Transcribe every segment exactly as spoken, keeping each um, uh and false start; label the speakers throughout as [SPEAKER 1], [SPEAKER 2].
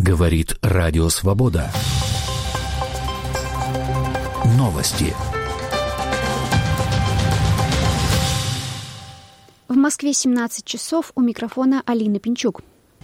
[SPEAKER 1] Говорит Радио Свобода. Новости.
[SPEAKER 2] В Москве семнадцать часов, у микрофона Алина Пинчук.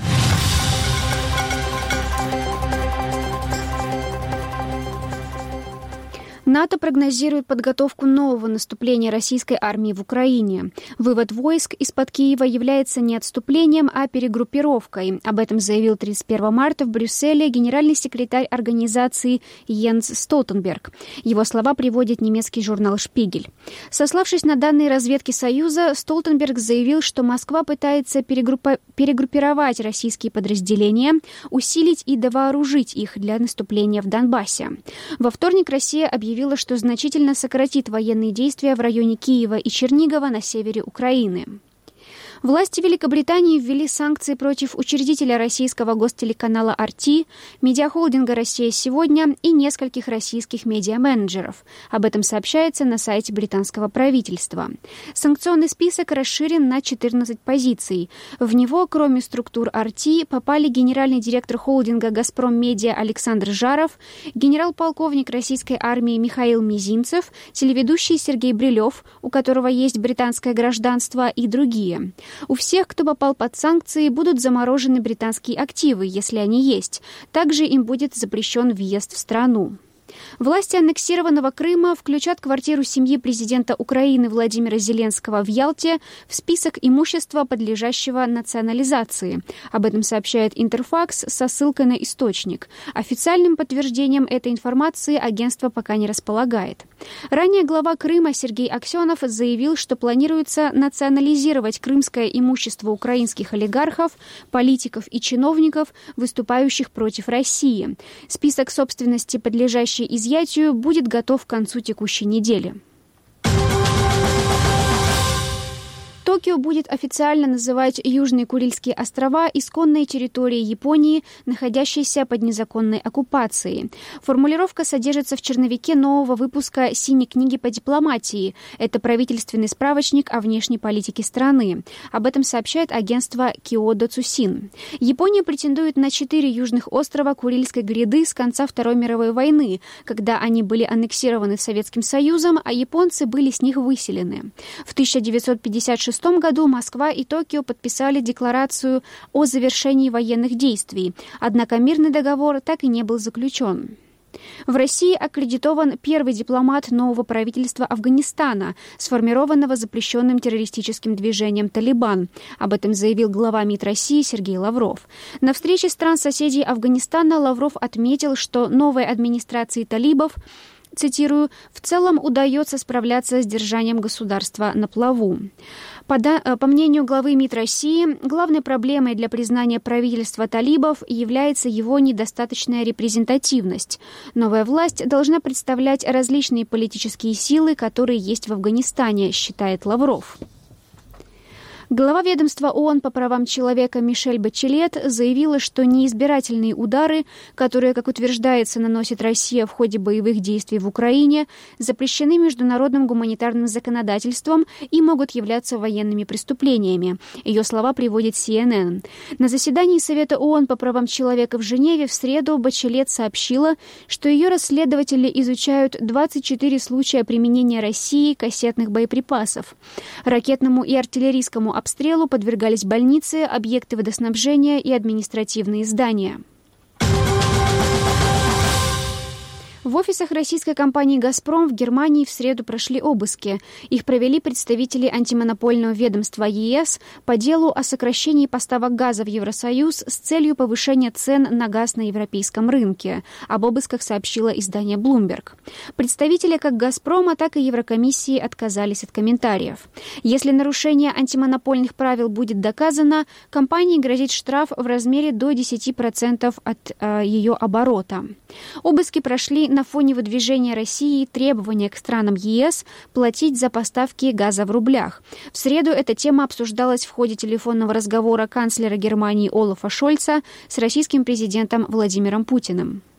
[SPEAKER 2] НАТО прогнозирует подготовку нового наступления российской армии в Украине. Вывод войск из-под Киева является не отступлением, а перегруппировкой. Об этом заявил тридцать первого марта в Брюсселе генеральный секретарь организации Йенс Столтенберг. Его слова приводит немецкий журнал «Шпигель». Сославшись на данные разведки Союза, Столтенберг заявил, что Москва пытается перегруппа- перегруппировать российские подразделения, усилить и довооружить их для наступления в Донбассе. Во вторник Россия объявила, что значительно сократит военные действия в районе Киева и Чернигова на севере Украины. Власти Великобритании ввели санкции против учредителя российского гостелеканала ар ти, медиахолдинга «Россия сегодня» и нескольких российских медиаменеджеров. Об этом сообщается на сайте британского правительства. Санкционный список расширен на четырнадцать позиций. В него, кроме структур ар ти, попали генеральный директор холдинга «Газпром Медиа» Александр Жаров, генерал-полковник российской армии Михаил Мизинцев, телеведущий Сергей Брилев, у которого есть британское гражданство, и другие. У всех, кто попал под санкции, будут заморожены британские активы, если они есть. Также им будет запрещен въезд в страну. Власти аннексированного Крыма включат квартиру семьи президента Украины Владимира Зеленского в Ялте в список имущества, подлежащего национализации. Об этом сообщает Интерфакс со ссылкой на источник. Официальным подтверждением этой информации агентство пока не располагает. Ранее глава Крыма Сергей Аксенов заявил, что планируется национализировать крымское имущество украинских олигархов, политиков и чиновников, выступающих против России. Список собственности, подлежащей изъятию, будет готов к концу текущей недели. Токио будет официально называть Южные Курильские острова исконной территорией Японии, находящейся под незаконной оккупацией. Формулировка содержится в черновике нового выпуска «Синей книги по дипломатии». Это правительственный справочник о внешней политике страны. Об этом сообщает агентство Киодо Цусин. Япония претендует на четыре южных острова Курильской гряды с конца Второй мировой войны, когда они были аннексированы Советским Союзом, а японцы были с них выселены. В тысяча девятьсот пятьдесят шестом году Москва и Токио подписали декларацию о завершении военных действий, однако мирный договор так и не был заключен. В России аккредитован первый дипломат нового правительства Афганистана, сформированного запрещенным террористическим движением «Талибан». Об этом заявил глава МИД России Сергей Лавров. На встрече стран-соседей Афганистана Лавров отметил, что новой администрации талибов, цитирую, «в целом удается справляться с держанием государства на плаву». По, да, по мнению главы МИД России, главной проблемой для признания правительства талибов является его недостаточная репрезентативность. Новая власть должна представлять различные политические силы, которые есть в Афганистане, считает Лавров. Глава ведомства ООН по правам человека Мишель Бачелет заявила, что неизбирательные удары, которые, как утверждается, наносит Россия в ходе боевых действий в Украине, запрещены международным гуманитарным законодательством и могут являться военными преступлениями. Ее слова приводит си эн эн. На заседании Совета ООН по правам человека в Женеве в среду Бачелет сообщила, что ее расследователи изучают двадцать четыре случая применения России кассетных боеприпасов. Ракетному и артиллерийскому обстрелу подвергались больницы, объекты водоснабжения и административные здания. В офисах российской компании «Газпром» в Германии в среду прошли обыски. Их провели представители антимонопольного ведомства е эс по делу о сокращении поставок газа в Евросоюз с целью повышения цен на газ на европейском рынке. Об обысках сообщило издание Bloomberg. Представители как «Газпрома», так и Еврокомиссии отказались от комментариев. Если нарушение антимонопольных правил будет доказано, компании грозит штраф в размере до десяти процентов от э, ее оборота. Обыски прошли на фоне выдвижения России требования к странам е эс платить за поставки газа в рублях. В среду эта тема обсуждалась в ходе телефонного разговора канцлера Германии Олафа Шольца с российским президентом Владимиром Путиным.